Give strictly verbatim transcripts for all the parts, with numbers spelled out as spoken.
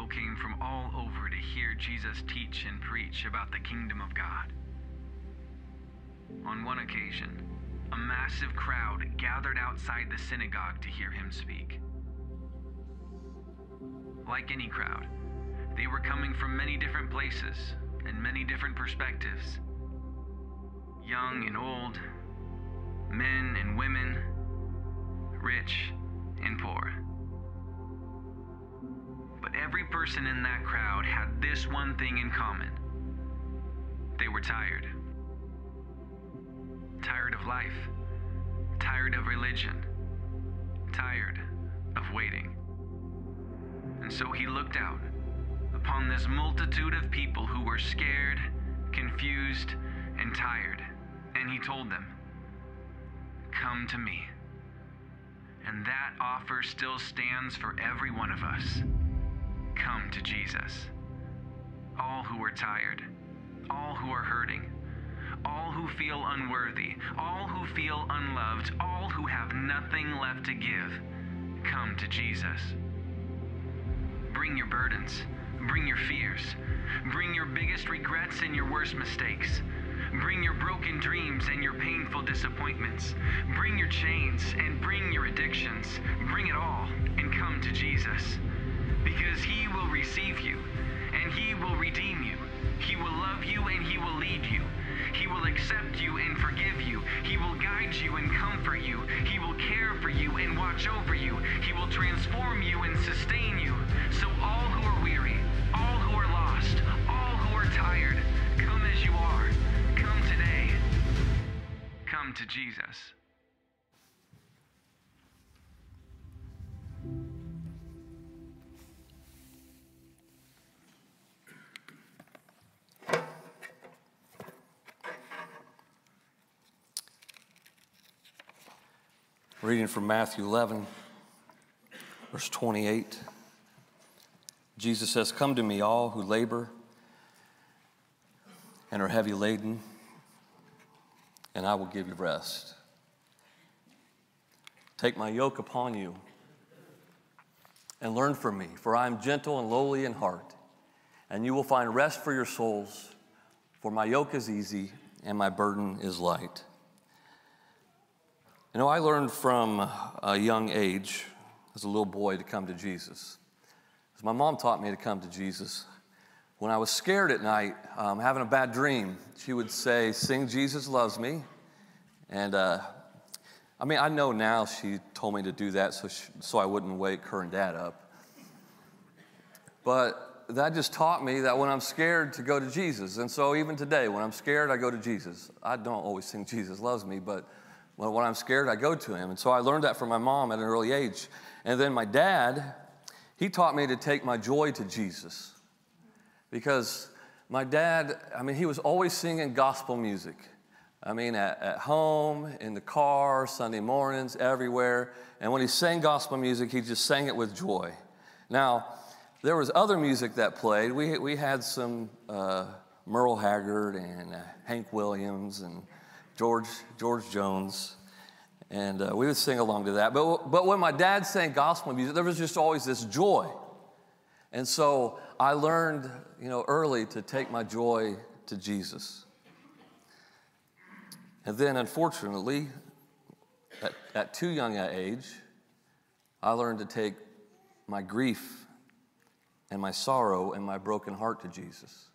people came from all over to hear Jesus teach and preach about the kingdom of God. On one occasion, a massive crowd gathered outside the synagogue to hear him speak. Like any crowd, they were coming from many different places and many different perspectives. Young and old, men and women, rich and poor. But every person in that crowd had this one thing in common. They were tired. Tired of life. Tired of religion. Tired of waiting. And so he looked out upon this multitude of people who were scared, confused, and tired, and he told them, "Come to me." And that offer still stands for every one of us. Come to Jesus. All who are tired, all who are hurting, all who feel unworthy, all who feel unloved, all who have nothing left to give, come to Jesus. Bring your burdens, bring your fears, bring your biggest regrets and your worst mistakes. Bring your broken dreams and your painful disappointments. Bring your chains and bring your addictions. Bring it all and come to Jesus. Because he will receive you and he will redeem you. He will love you and he will lead you. He will accept you and forgive you. He will guide you and comfort you. He will care for you and watch over you. He will transform you and sustain you. So all who are weary, all who are lost, all who are tired, come as you are. Come today. Come to Jesus. Reading from Matthew eleven, verse twenty-eight. Jesus says, "Come to me, all who labor and are heavy laden, and I will give you rest. Take my yoke upon you and learn from me, for I am gentle and lowly in heart, and you will find rest for your souls, for my yoke is easy and my burden is light." You know, I learned from a young age as a little boy to come to Jesus. As my mom taught me to come to Jesus. When I was scared at night, um, having a bad dream, she would say, "Sing Jesus Loves Me." And uh, I mean, I know now she told me to do that so, she, so I wouldn't wake her and Dad up. But that just taught me that when I'm scared to go to Jesus. And so even today, when I'm scared, I go to Jesus. I don't always sing Jesus Loves Me, but Well, when I'm scared, I go to him. And so I learned that from my mom at an early age. And then my dad, he taught me to take my joy to Jesus. Because my dad, I mean, he was always singing gospel music. I mean, at, at home, in the car, Sunday mornings, everywhere. And when he sang gospel music, he just sang it with joy. Now, there was other music that played. We, we had some uh, Merle Haggard and uh, Hank Williams and George George Jones, and uh, we would sing along to that. But, but when my dad sang gospel music, there was just always this joy. And so I learned, you know, early to take my joy to Jesus. And then, unfortunately, at, at too young an age, I learned to take my grief and my sorrow and my broken heart to Jesus.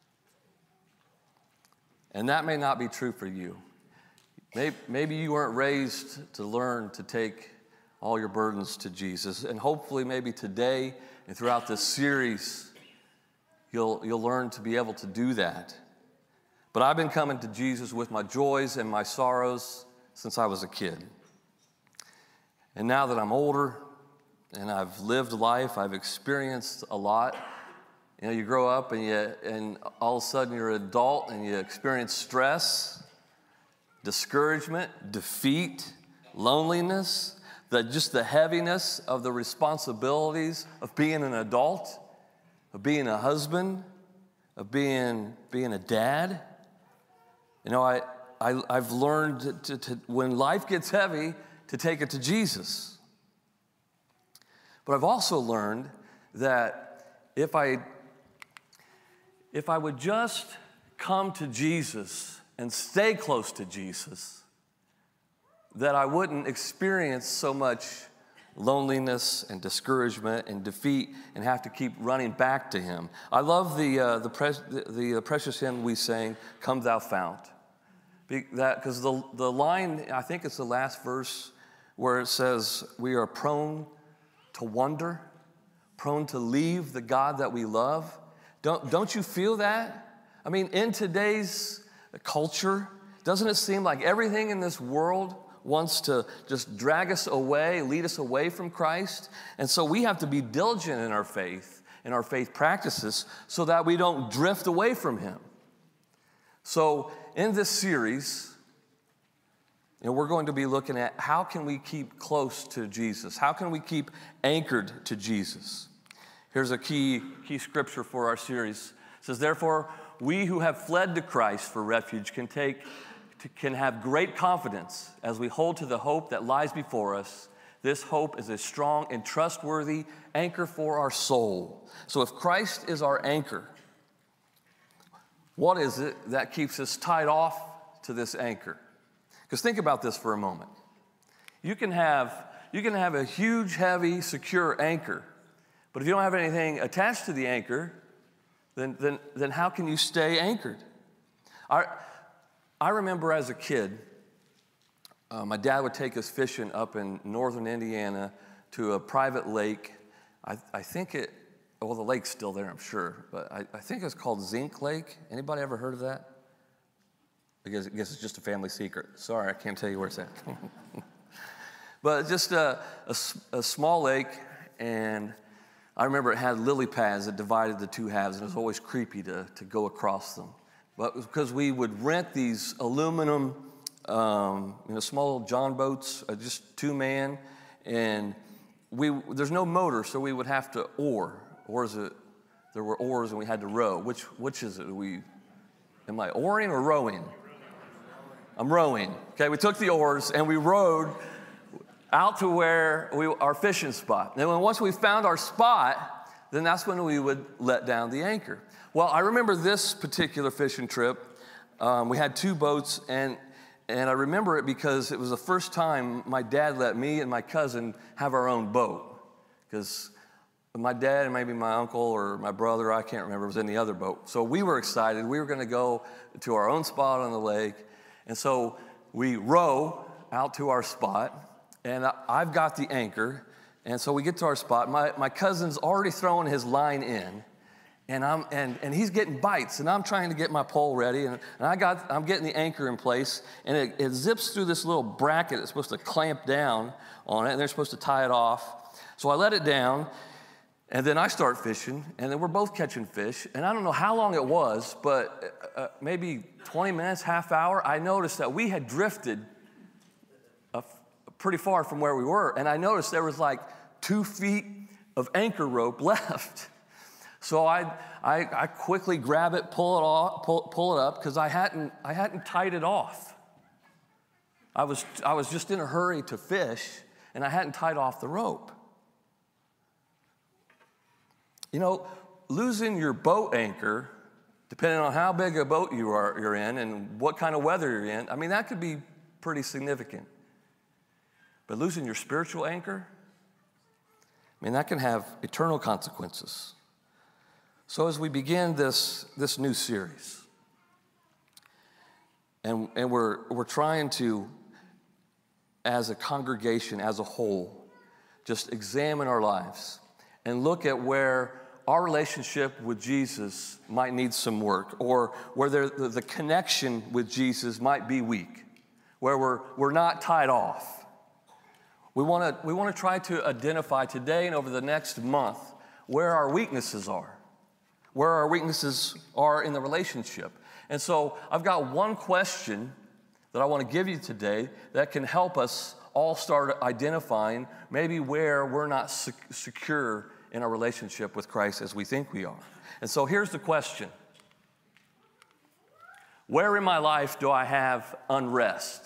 And that may not be true for you. Maybe, maybe you weren't raised to learn to take all your burdens to Jesus. And hopefully maybe today and throughout this series, you'll, you'll learn to be able to do that. But I've been coming to Jesus with my joys and my sorrows since I was a kid. And now that I'm older and I've lived life, I've experienced a lot. You know, you grow up and, you, and all of a sudden you're an adult and you experience stress, discouragement, defeat, loneliness, the, just the heaviness of the responsibilities of being an adult, of being a husband, of being, being a dad. You know, I, I, I've learned to, to, when life gets heavy, to take it to Jesus. But I've also learned that if I, if I would just come to Jesus and stay close to Jesus, that I wouldn't experience so much loneliness and discouragement and defeat and have to keep running back to him. I love the, uh, the, pre- the, the precious hymn we sang, Come Thou Fount. Because the, the line, I think it's the last verse where it says, we are prone to wonder, prone to leave the God that we love. Don't, don't you feel that? I mean, in today's culture, doesn't it seem like everything in this world wants to just drag us away, lead us away from Christ? And so we have to be diligent in our faith, in our faith practices, so that we don't drift away from him. So in this series, you know, we're going to be looking at how can we keep close to Jesus? How can we keep anchored to Jesus? Here's a key, key scripture for our series. It says, therefore, we who have fled to Christ for refuge can take can have great confidence as we hold to the hope that lies before us. This hope is a strong and trustworthy anchor for our soul. So if Christ is our anchor, what is it that keeps us tied off to this anchor? Because think about this for a moment. You can have, you can have a huge, heavy, secure anchor, but if you don't have anything attached to the anchor, then, then, then how can you stay anchored? Our, I remember as a kid, uh, my dad would take us fishing up in northern Indiana to a private lake. I, I think it, well, the lake's still there, I'm sure, but I, I think it's called Zinc Lake. Anybody ever heard of that? I guess, I guess it's just a family secret. Sorry, I can't tell you where it's at. But just a, a, a small lake, and I remember it had lily pads that divided the two halves, and it was always creepy to, to go across them. But because we would rent these aluminum, um, you know, small little John boats, uh, just two man, and we there's no motor, so we would have to oar. Oars, it, there were oars, and we had to row. Which which is it? We, am I oaring or rowing? I'm rowing. Okay, we took the oars and we rowed out to where we our fishing spot. And then once we found our spot, then that's when we would let down the anchor. Well, I remember this particular fishing trip. Um, we had two boats, and and I remember it because it was the first time my dad let me and my cousin have our own boat. Because my dad and maybe my uncle or my brother, I can't remember, was in the other boat. So we were excited. We were going to go to our own spot on the lake. And so we row out to our spot, and I, I've got the anchor. And so we get to our spot. My, my cousin's already throwing his line in. And I'm and, and he's getting bites, and I'm trying to get my pole ready, and, and I got I'm getting the anchor in place, and it, it zips through this little bracket that's supposed to clamp down on it, and they're supposed to tie it off. So I let it down, and then I start fishing, and then we're both catching fish, and I don't know how long it was, but uh, maybe twenty minutes, half hour. I noticed that we had drifted a, pretty far from where we were, and I noticed there was like two feet of anchor rope left. So I, I, I quickly grab it, pull it off, pull, pull it up, because I hadn't, I hadn't tied it off. I was, I was just in a hurry to fish, and I hadn't tied off the rope. You know, losing your boat anchor, depending on how big a boat you are, you're in and what kind of weather you're in, I mean, that could be pretty significant. But losing your spiritual anchor, I mean, that can have eternal consequences. So as we begin this, this new series, and, and we're, we're trying to, as a congregation, as a whole, just examine our lives and look at where our relationship with Jesus might need some work, or where there, the, the connection with Jesus might be weak, where we're, we're not tied off. We want to we want to try to identify today and over the next month where our weaknesses are. Where our weaknesses are in the relationship. And so I've got one question that I want to give you today that can help us all start identifying maybe where we're not sec- secure in our relationship with Christ as we think we are. And so here's the question. Where in my life do I have unrest?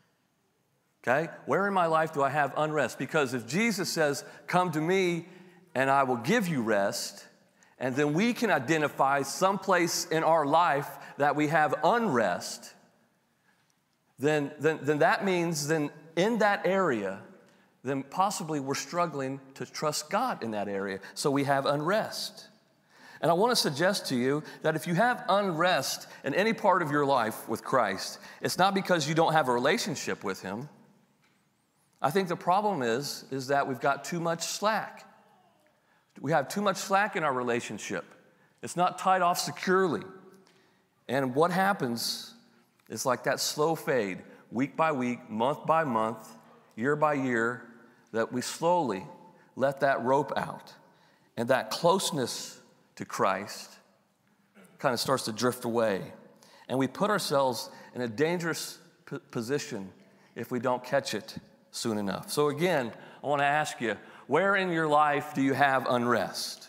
Okay? Where in my life do I have unrest? Because if Jesus says, come to me and I will give you rest, and then we can identify some place in our life that we have unrest, then, then, then that means then in that area, then possibly we're struggling to trust God in that area. So we have unrest. And I want to suggest to you that if you have unrest in any part of your life with Christ, it's not because you don't have a relationship with Him. I think the problem is, is that we've got too much slack. We have too much slack in our relationship. It's not tied off securely. And what happens is like that slow fade, week by week, month by month, year by year, that we slowly let that rope out. And that closeness to Christ kind of starts to drift away. And we put ourselves in a dangerous p- position if we don't catch it soon enough. So again, I want to ask you, where in your life do you have unrest?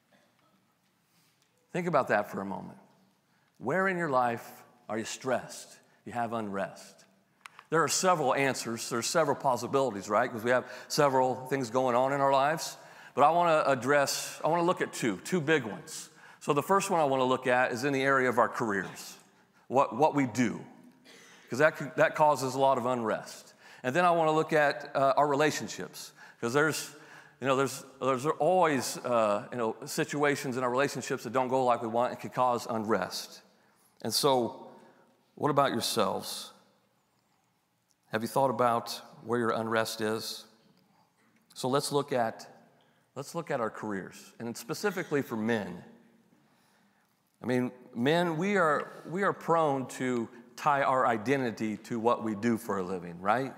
Think about that for a moment. Where in your life are you stressed? You have unrest. There are several answers. There's several possibilities, right? Because we have several things going on in our lives. But I want to address, I want to look at two, two big ones. So the first one I want to look at is in the area of our careers, what, what we do, because that, that causes a lot of unrest. And then I want to look at uh, our relationships, because there's, you know, there's, there's always, uh, you know, situations in our relationships that don't go like we want and can cause unrest. And so, what about yourselves? Have you thought about where your unrest is? So let's look at, let's look at our careers, and specifically for men. I mean, men, we are, we are prone to tie our identity to what we do for a living, right?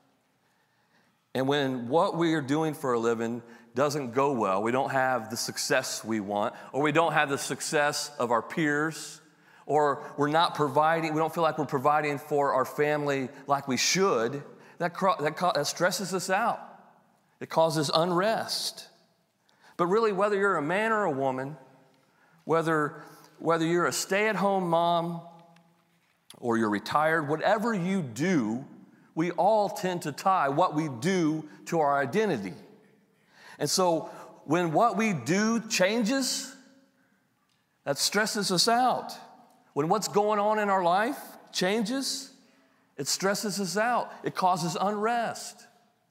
And when what we are doing for a living doesn't go well, we don't have the success we want, or we don't have the success of our peers, or we're not providing, we don't feel like we're providing for our family like we should, that, that, that stresses us out. It causes unrest. But really, whether you're a man or a woman, whether, whether you're a stay-at-home mom or you're retired, whatever you do, we all tend to tie what we do to our identity. And so when what we do changes, that stresses us out. When what's going on in our life changes, it stresses us out. It causes unrest.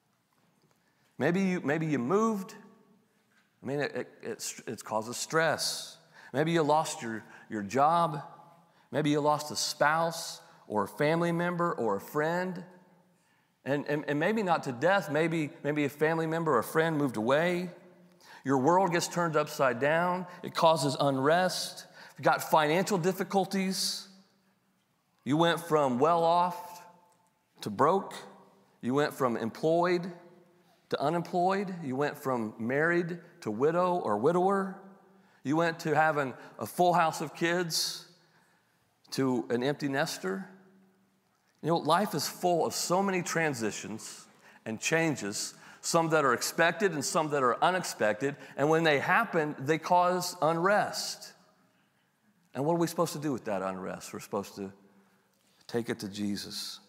Maybe you, maybe you moved. I mean, it, it, it, it causes stress. Maybe you lost your, your job. Maybe you lost a spouse or a family member or a friend. And, and, and maybe not to death. Maybe, maybe a family member or a friend moved away. Your world gets turned upside down. It causes unrest. You've got financial difficulties. You went from well off to broke. You went from employed to unemployed. You went from married to widow or widower. You went to having a full house of kids to an empty nester. You know, life is full of so many transitions and changes, some that are expected and some that are unexpected. And when they happen, they cause unrest. And what are we supposed to do with that unrest? We're supposed to take it to Jesus.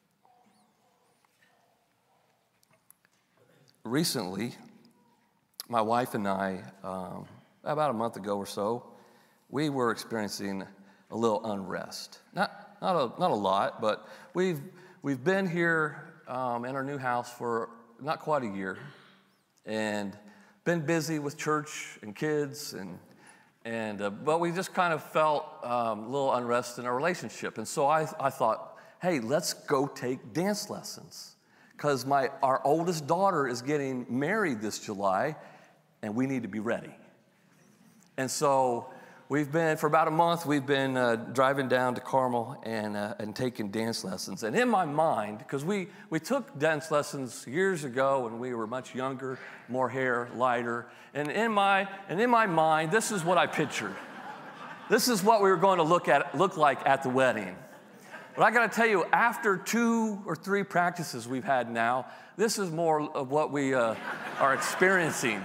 Recently, my wife and I, um, about a month ago or so, we were experiencing a little unrest. Not, not a, not a lot, but we've we've been here um, in our new house for not quite a year, and been busy with church and kids, and and uh, but we just kind of felt um, a little unrest in our relationship, and so I I thought, hey, let's go take dance lessons, because my our oldest daughter is getting married this July, and we need to be ready. And so we've been, for about a month, we've been uh, driving down to Carmel and uh, and taking dance lessons. And in my mind, because we, we took dance lessons years ago when we were much younger, more hair, lighter. And in my and in my mind, this is what I pictured. This is what we were going to look at look like at the wedding. But I got to tell you, after two or three practices we've had now, this is more of what we uh, are experiencing.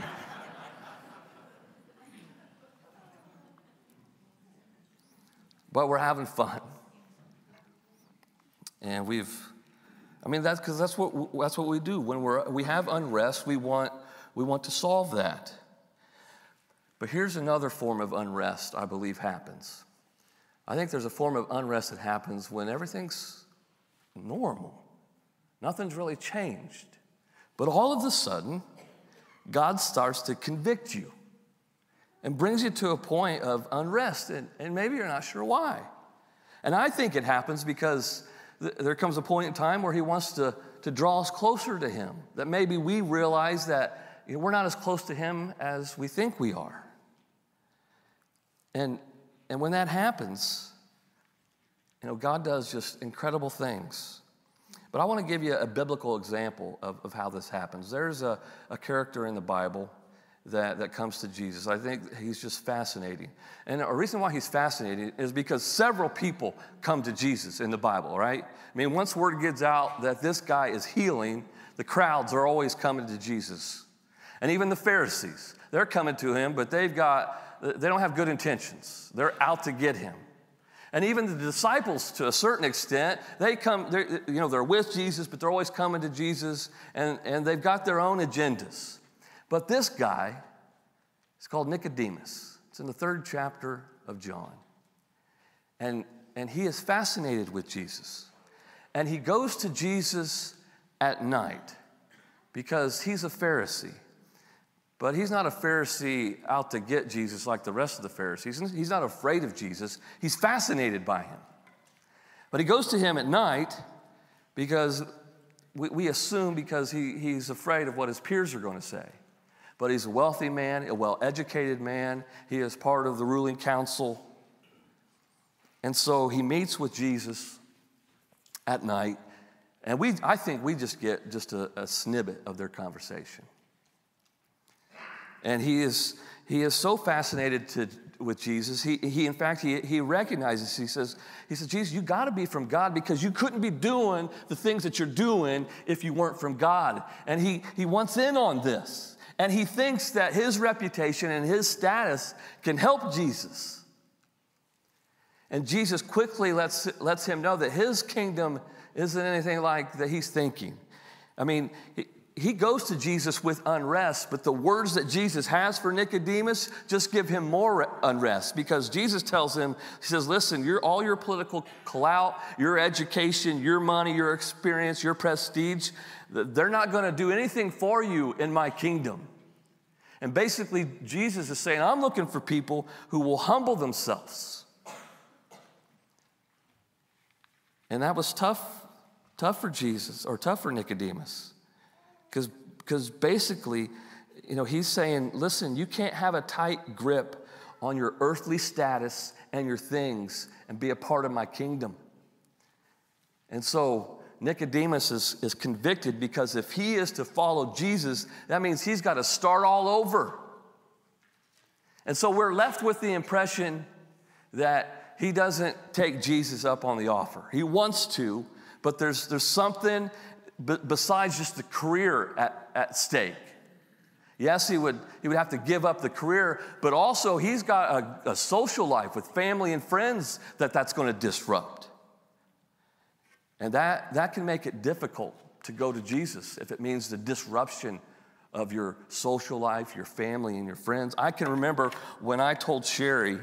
But we're having fun, and we've, I mean, that's because that's what that's what we do when we're we have unrest. We want we want to solve that, But here's another form of unrest I believe happens. I think there's a form of unrest that happens when everything's normal. Nothing's really changed. But all of a sudden, God starts to convict you and brings you to a point of unrest, and, and maybe you're not sure why. And I think it happens because th- there comes a point in time where he wants to, to draw us closer to him, that maybe we realize that, you know, we're not as close to him as we think we are. And, and when that happens, you know, God does just incredible things. But I want to give you a biblical example of, of how this happens. There's a, a character in the Bible that, that comes to Jesus. I think he's just fascinating. And a reason why he's fascinating is because several people come to Jesus in the Bible, right? I mean, once word gets out that this guy is healing, the crowds are always coming to Jesus. And even the Pharisees, they're coming to him, but they've got, they don't have good intentions. They're out to get him. And even the disciples, to a certain extent, they come, you know, they're with Jesus, but they're always coming to Jesus, and, and they've got their own agendas. But this guy is called Nicodemus. It's in the third chapter of John. And, and he is fascinated with Jesus. And he goes to Jesus at night because he's a Pharisee. But he's not a Pharisee out to get Jesus like the rest of the Pharisees. He's not afraid of Jesus. He's fascinated by him. But he goes to him at night because we, we assume because he, he's afraid of what his peers are going to say. But he's a wealthy man, a well-educated man. He is part of the ruling council. And so he meets with Jesus at night. And we, I think we just get just a, a snippet of their conversation. And he is, he is so fascinated to, with Jesus. He, he in fact, he, he recognizes, he says, he says, Jesus, you got to be from God because you couldn't be doing the things that you're doing if you weren't from God. And he, he wants in on this. And he thinks that his reputation and his status can help Jesus. And Jesus quickly lets, lets him know that his kingdom isn't anything like that he's thinking. I mean, he, he goes to Jesus with unrest, but the words that Jesus has for Nicodemus just give him more unrest because Jesus tells him, he says, listen, your, all your political clout, your education, your money, your experience, your prestige, they're not going to do anything for you in my kingdom. And basically, Jesus is saying, I'm looking for people who will humble themselves. And that was tough, tough for Jesus, or tough for Nicodemus. Because because basically, you know, he's saying, listen, you can't have a tight grip on your earthly status and your things and be a part of my kingdom. And so Nicodemus is, is convicted because if he is to follow Jesus, that means he's got to start all over. And so we're left with the impression that he doesn't take Jesus up on the offer. He wants to, but there's, there's something b- besides just the career at, at stake. Yes, he would, he would have to give up the career, but also he's got a, a social life with family and friends that that's going to disrupt. And that, that can make it difficult to go to Jesus if it means the disruption of your social life, your family, and your friends. I can remember when I told Sherry,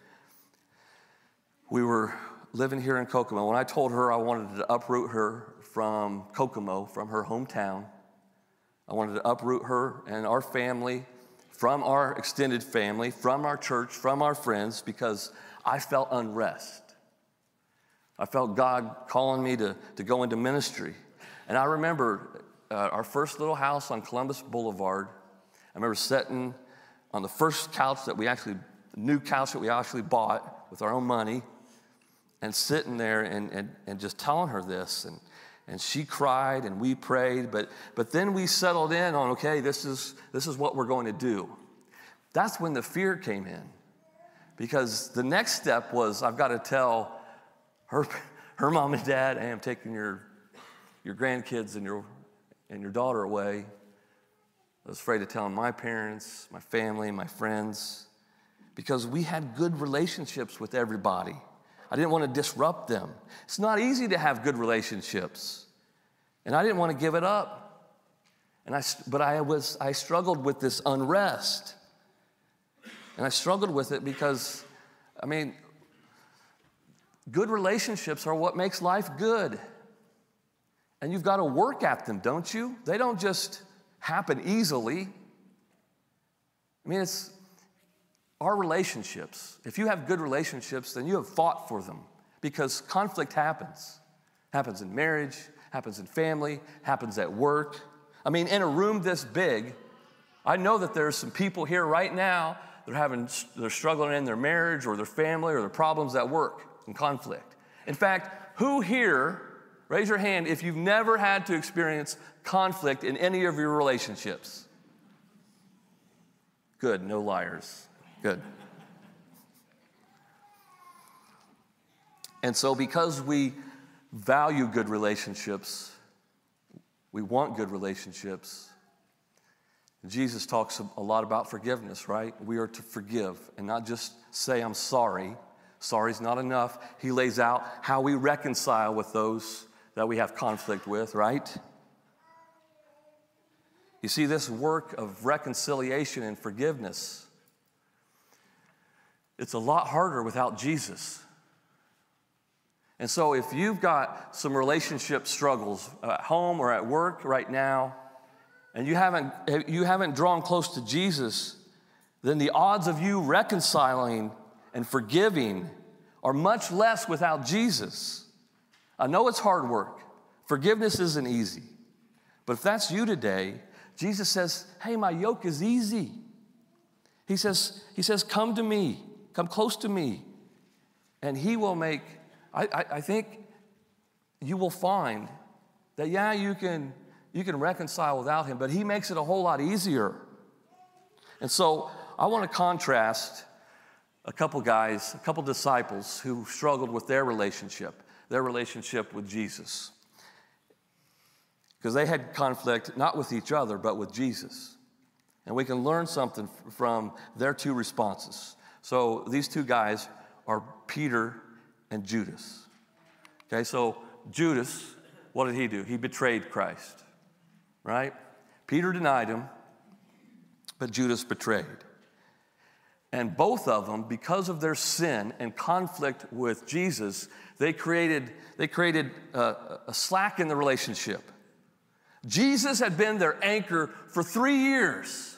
we were living here in Kokomo, when I told her I wanted to uproot her from Kokomo, from her hometown. I wanted to uproot her and our family from our extended family, from our church, from our friends, because I felt unrest. I felt God calling me to, to go into ministry. And I remember uh, our first little house on Columbus Boulevard. I remember sitting on the first couch that we actually, the new couch that we actually bought with our own money, and sitting there and, and, and just telling her this. And, and she cried and we prayed, but, but then we settled in on, okay, this is, this is what we're going to do. That's when the fear came in. Because the next step was, I've got to tell Her, her mom and dad, hey, I'm taking your, your grandkids and your, and your daughter away. I was afraid of telling my parents, my family, my friends, because we had good relationships with everybody. I didn't want to disrupt them. It's not easy to have good relationships, and I didn't want to give it up. And I, but I was, I struggled with this unrest. And I struggled with it because, I mean, good relationships are what makes life good. And you've got to work at them, don't you? They don't just happen easily. I mean, it's our relationships. If you have good relationships, then you have fought for them because conflict happens. Happens in marriage, happens in family, happens at work. I mean, in a room this big, I know that there's some people here right now that are having, they're struggling in their marriage or their family or their problems at work and conflict. In fact, who here, raise your hand if you've never had to experience conflict in any of your relationships. Good, no liars. Good. And so because we value good relationships, we want good relationships, Jesus talks a lot about forgiveness, right? We are to forgive and not just say, I'm sorry. Sorry's not enough. He lays out how we reconcile with those that we have conflict with, right? You see, this work of reconciliation and forgiveness, it's a lot harder without Jesus. And so if you've got some relationship struggles at home or at work right now, and you haven't, you haven't drawn close to Jesus, then the odds of you reconciling and forgiving are much less without Jesus. I know it's hard work. Forgiveness isn't easy. But if that's you today, Jesus says, hey, my yoke is easy. He says, he says, come to me, come close to me, and he will make, I, I, I think you will find that, yeah, you can, you can reconcile without him, but he makes it a whole lot easier. And so I want to contrast a couple guys, a couple disciples who struggled with their relationship, their relationship with Jesus. Because they had conflict not with each other, but with Jesus. And we can learn something from their two responses. So these two guys are Peter and Judas. Okay, so Judas, what did he do? He betrayed Christ, right? Peter denied him, but Judas betrayed. And both of them, because of their sin and conflict with Jesus, they created, they created a, a slack in the relationship. Jesus had been their anchor for three years.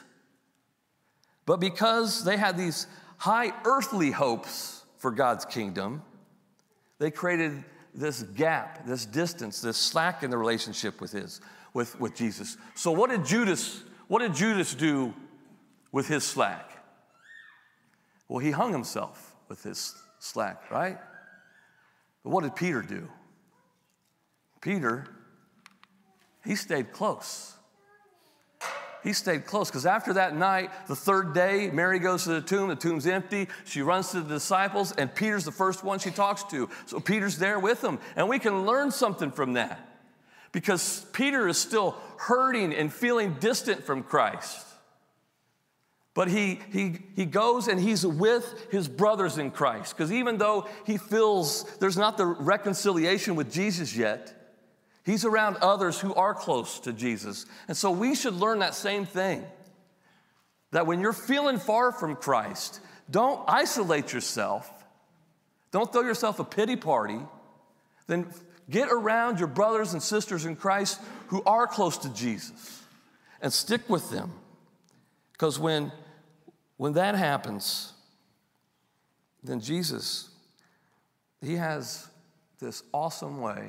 But because they had these high earthly hopes for God's kingdom, they created this gap, this distance, this slack in the relationship with his, with, with Jesus. So what did Judas, what did Judas do with his slack? Well, he hung himself with his slack, right? But what did Peter do? Peter, he stayed close. He stayed close because after that night, the third day, Mary goes to the tomb. The tomb's empty. She runs to the disciples, and Peter's the first one she talks to. So Peter's there with them, and we can learn something from that because Peter is still hurting and feeling distant from Christ. But he, he, he goes and he's with his brothers in Christ because even though he feels there's not the reconciliation with Jesus yet, he's around others who are close to Jesus. And so we should learn that same thing. That when you're feeling far from Christ, don't isolate yourself. Don't throw yourself a pity party. Then get around your brothers and sisters in Christ who are close to Jesus and stick with them. Because when, when that happens, then Jesus, he has this awesome way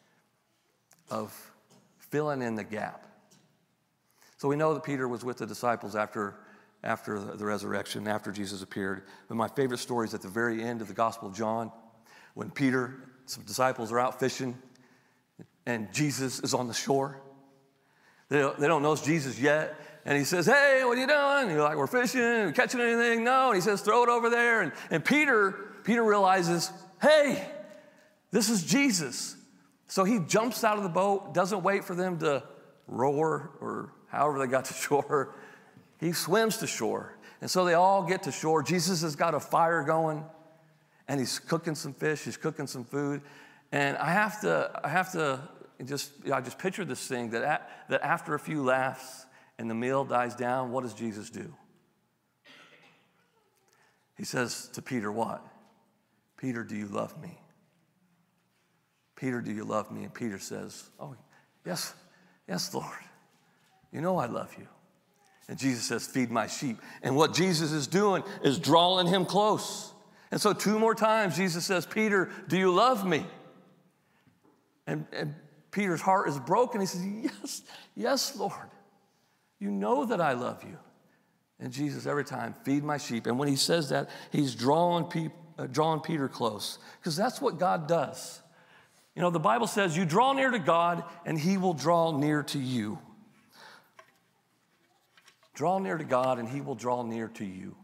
of filling in the gap. So we know that Peter was with the disciples after, after the resurrection, after Jesus appeared. But my favorite story is at the very end of the Gospel of John, when Peter, some disciples are out fishing, and Jesus is on the shore. They don't, they don't know it's Jesus yet. And he says, hey, what are you doing? And you're like, we're fishing, are we catching anything? No. And he says, throw it over there. And, and Peter, Peter realizes, hey, this is Jesus. So he jumps out of the boat, doesn't wait for them to roar or however they got to shore. He swims to shore. And so they all get to shore. Jesus has got a fire going, and he's cooking some fish. He's cooking some food. And I have to, I have to just, you know, I just picture this thing that, at, that after a few laughs and the meal dies down, what does Jesus do? He says to Peter, what? Peter, do you love me? Peter, do you love me? And Peter says, oh, yes, yes, Lord. You know I love you. And Jesus says, feed my sheep. And what Jesus is doing is drawing him close. And so two more times, Jesus says, Peter, do you love me? And, and Peter's heart is broken. He says, yes, yes, Lord. You know that I love you. And Jesus, every time, feed my sheep. And when he says that, he's drawing, pe- uh, drawing Peter close. Because that's what God does. You know, the Bible says, you draw near to God, and he will draw near to you. Draw near to God, and he will draw near to you.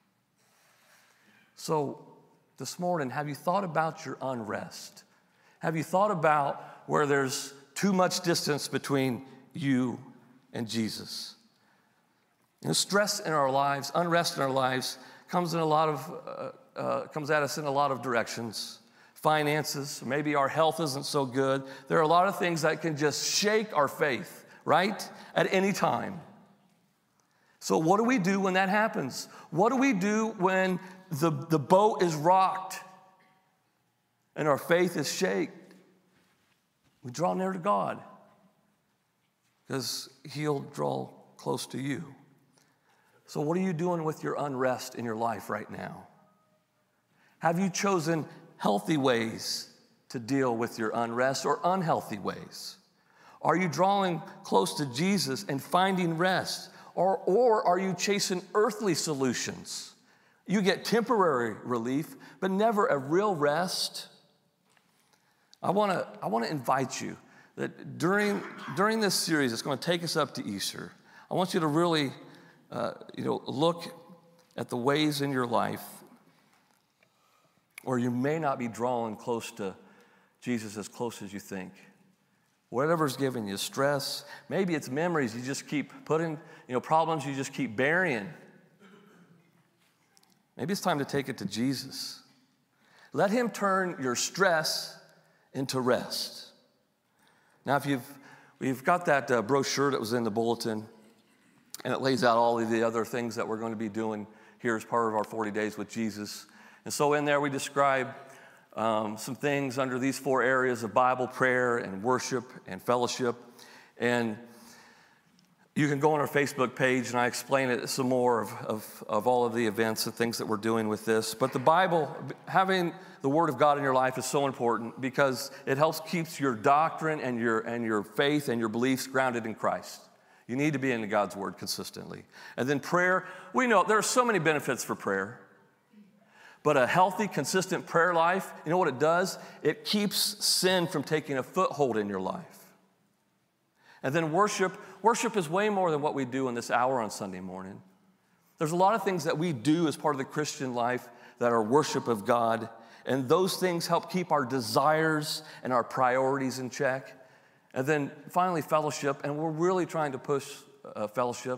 So this morning, have you thought about your unrest? Have you thought about where there's too much distance between you and Jesus? You know, stress in our lives, unrest in our lives comes in a lot of uh, uh, comes at us in a lot of directions. Finances, maybe our health isn't so good. There are a lot of things that can just shake our faith, right? At any time. So what do we do when that happens? What do we do when the, the boat is rocked and our faith is shaken? We draw near to God because he'll draw close to you. So what are you doing with your unrest in your life right now? Have you chosen healthy ways to deal with your unrest or unhealthy ways? Are you drawing close to Jesus and finding rest? Or, or are you chasing earthly solutions? You get temporary relief, but never a real rest. I want to I want to invite you that during, during this series, it's going to take us up to Easter. I want you to really uh, you know, look at the ways in your life where you may not be drawing close to Jesus as close as you think. Whatever's giving you stress, maybe it's memories you just keep putting, you know, problems you just keep burying. Maybe it's time to take it to Jesus. Let him turn your stress into rest. Now, if you've, we've got that uh, brochure that was in the bulletin, and it lays out all of the other things that we're going to be doing here as part of our forty days with Jesus. And so in there we describe Um, some things under these four areas of Bible, prayer, and worship, and fellowship. And you can go on our Facebook page, and I explain it some more of, of, of all of the events and things that we're doing with this. But the Bible, having the Word of God in your life is so important because it helps keeps your doctrine and your, and your faith and your beliefs grounded in Christ. You need to be in God's Word consistently. And then prayer, we know there are so many benefits for prayer. But a healthy, consistent prayer life, you know what it does? It keeps sin from taking a foothold in your life. And then worship. Worship is way more than what we do in this hour on Sunday morning. There's a lot of things that we do as part of the Christian life that are worship of God. And those things help keep our desires and our priorities in check. And then finally, fellowship. And we're really trying to push uh, fellowship.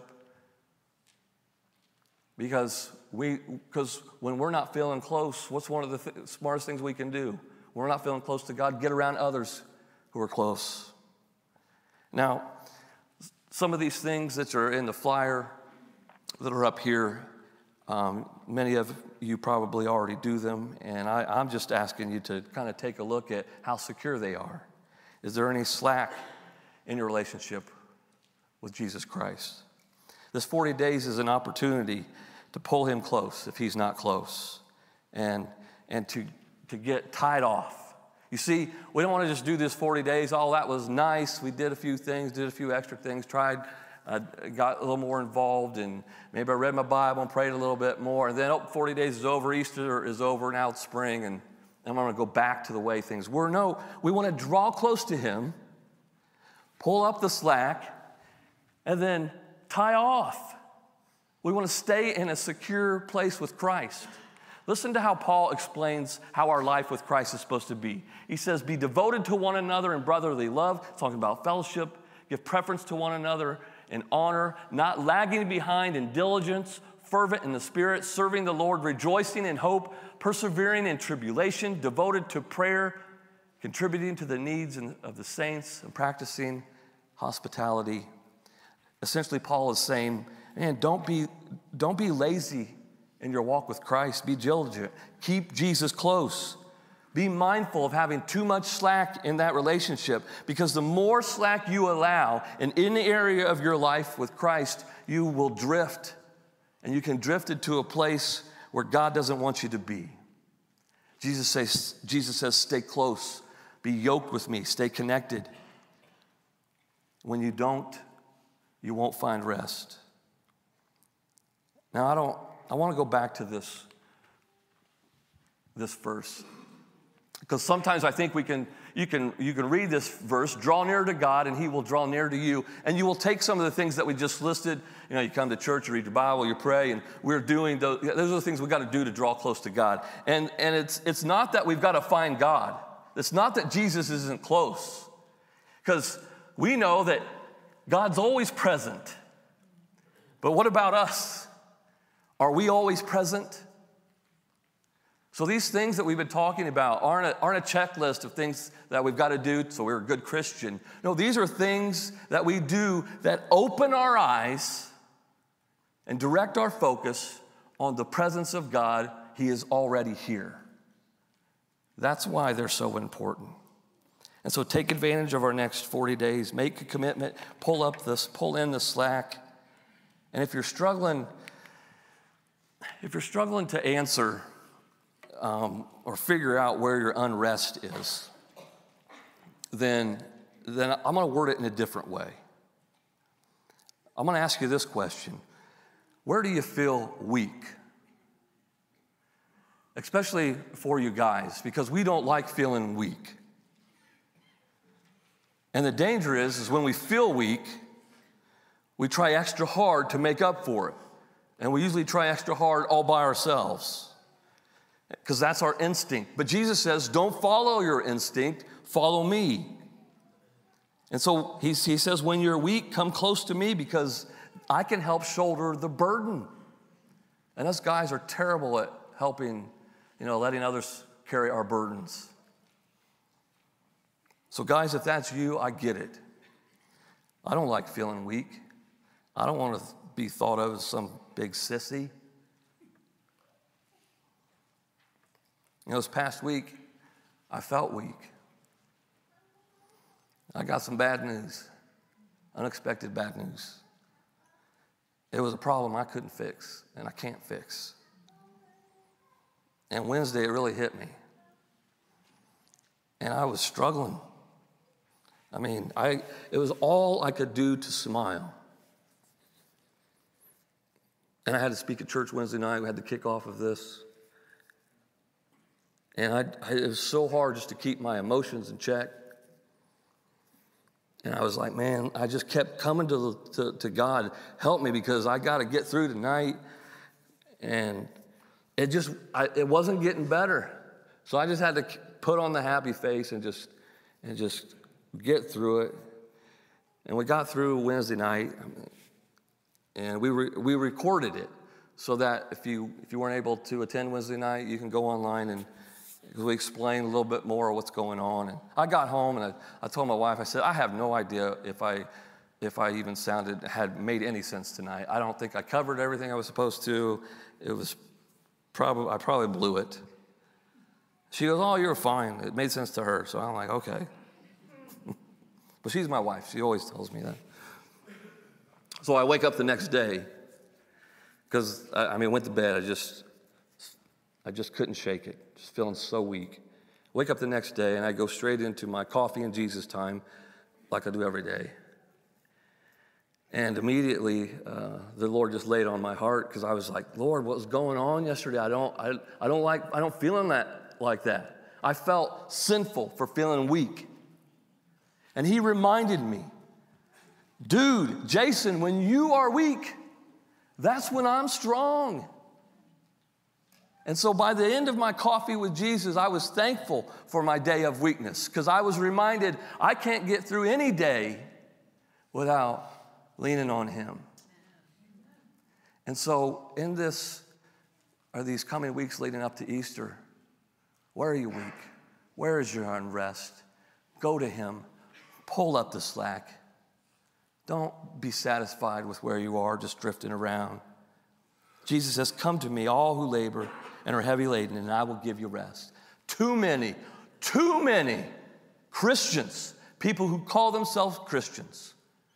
Because we, because when we're not feeling close, what's one of the th- smartest things we can do? When we're not feeling close to God, get around others who are close. Now, some of these things that are in the flyer that are up here, um, many of you probably already do them, and I, I'm just asking you to kind of take a look at how secure they are. Is there any slack in your relationship with Jesus Christ? This forty days is an opportunity to pull him close if he's not close, and, and to, to get tied off. You see, we don't want to just do this forty days. Oh, that was nice. We did a few things, did a few extra things, tried, uh, got a little more involved, and maybe I read my Bible and prayed a little bit more, and then, oh, forty days is over, Easter is over, now it's spring, and I'm going to go back to the way things were. No, we want to draw close to him, pull up the slack, and then tie off. We want to stay in a secure place with Christ. Listen to how Paul explains how our life with Christ is supposed to be. He says, be devoted to one another in brotherly love, talking about fellowship, give preference to one another in honor, not lagging behind in diligence, fervent in the Spirit, serving the Lord, rejoicing in hope, persevering in tribulation, devoted to prayer, contributing to the needs of the saints, and practicing hospitality. Essentially, Paul is saying, man, don't be, don't be lazy in your walk with Christ. Be diligent. Keep Jesus close. Be mindful of having too much slack in that relationship, because the more slack you allow in any area of your life with Christ, you will drift, and you can drift into a place where God doesn't want you to be. Jesus says, Jesus says, stay close, be yoked with me, stay connected. When you don't, you won't find rest. Now, I don't, I want to go back to this, this verse. Because sometimes I think we can, you can, you can read this verse, draw near to God, and he will draw near to you. And you will take some of the things that we just listed. You know, you come to church, you read your Bible, you pray, and we're doing those. Those are the things we've got to do to draw close to God. And, and it's, it's not that we've got to find God. It's not that Jesus isn't close. Because we know that God's always present. But what about us? Are we always present? So these things that we've been talking about aren't a, aren't a checklist of things that we've got to do so we're a good Christian. No, these are things that we do that open our eyes and direct our focus on the presence of God. He is already here. That's why they're so important. And so take advantage of our next forty days. Make a commitment. Pull up this, pull in the slack. And if you're struggling, if you're struggling to answer um, or figure out where your unrest is, then, then I'm going to word it in a different way. I'm going to ask you this question. Where do you feel weak? Especially for you guys, because we don't like feeling weak. And the danger is, is when we feel weak, we try extra hard to make up for it. And we usually try extra hard all by ourselves, because that's our instinct. But Jesus says, don't follow your instinct, follow me. And so he, he says, when you're weak, come close to me, because I can help shoulder the burden. And us guys are terrible at helping, you know, letting others carry our burdens. So guys, if that's you, I get it. I don't like feeling weak. I don't want to be thought of as some big sissy. You know, this past week, I felt weak. I got some bad news, unexpected bad news. It was a problem I couldn't fix, and I can't fix. And Wednesday, it really hit me. And I was struggling. I mean, I, it was all I could do to smile. And I had to speak at church Wednesday night. We had the kickoff of this. And I, I, it was so hard just to keep my emotions in check. And I was like, man, I just kept coming to, to, to God, help me, because I got to get through tonight. And it just, I, it wasn't getting better. So I just had to put on the happy face and just, and just get through it. And we got through Wednesday night, and we re, we recorded it so that if you if you weren't able to attend Wednesday night, you can go online and we explain a little bit more of what's going on. And I got home and I, I told my wife, I said, I have no idea if I if I even sounded had made any sense tonight. I don't think I covered everything I was supposed to. It was probably I probably blew it. She goes, oh, you're fine. It made sense to her. So I'm like, okay. But she's my wife. She always tells me that. So I wake up the next day because, I, I mean, went to bed. I just, I just couldn't shake it. Just feeling so weak. Wake up the next day, and I go straight into my coffee and Jesus time like I do every day. And immediately, uh, the Lord just laid on my heart because I was like, Lord, what was going on yesterday? I don't, I, I don't like, I don't feel that like that. I felt sinful for feeling weak. And he reminded me, dude, Jason, when you are weak, that's when I'm strong. And so by the end of my coffee with Jesus, I was thankful for my day of weakness because I was reminded I can't get through any day without leaning on him. And so in this, are these coming weeks leading up to Easter, where are you weak? Where is your unrest? Go to him. Pull up the slack. Don't be satisfied with where you are, just drifting around. Jesus says, come to me, all who labor and are heavy laden, and I will give you rest. Too many, too many Christians, people who call themselves Christians,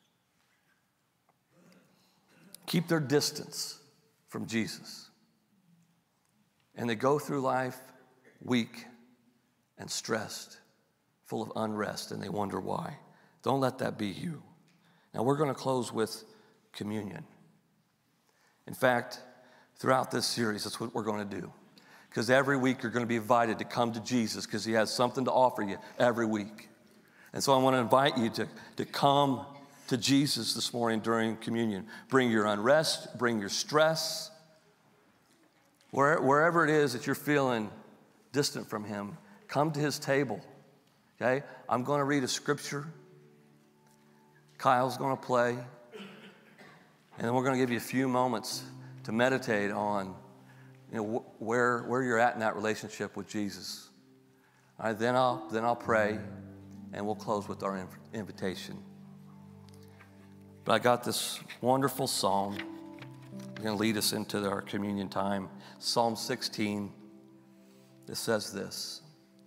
keep their distance from Jesus. And they go through life weak and stressed, full of unrest, and they wonder why. Don't let that be you. Now we're going to close with communion. In fact, throughout this series, that's what we're going to do. Because every week you're going to be invited to come to Jesus because he has something to offer you every week. And so I want to invite you to, to come to Jesus this morning during communion. Bring your unrest, bring your stress. Where, wherever it is that you're feeling distant from him, come to his table. Okay? I'm going to read a scripture. Kyle's going to play. And then we're going to give you a few moments to meditate on, you know, wh- where, where you're at in that relationship with Jesus. All right, then I'll, then I'll pray, and we'll close with our inv- invitation. But I got this wonderful psalm. It's going to lead us into our communion time. Psalm sixteen. It says this: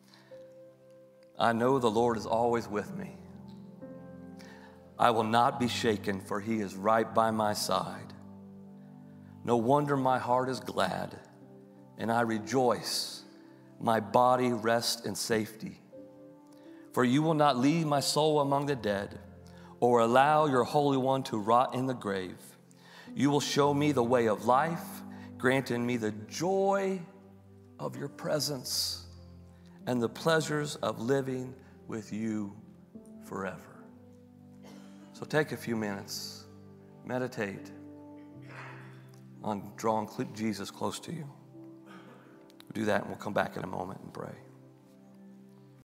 I know the Lord is always with me. I will not be shaken, for he is right by my side. No wonder my heart is glad, and I rejoice. My body rests in safety. For you will not leave my soul among the dead, or allow your Holy One to rot in the grave. You will show me the way of life, granting me the joy of your presence and the pleasures of living with you forever. So take a few minutes, meditate on drawing Jesus close to you. We'll do that, and we'll come back in a moment and pray.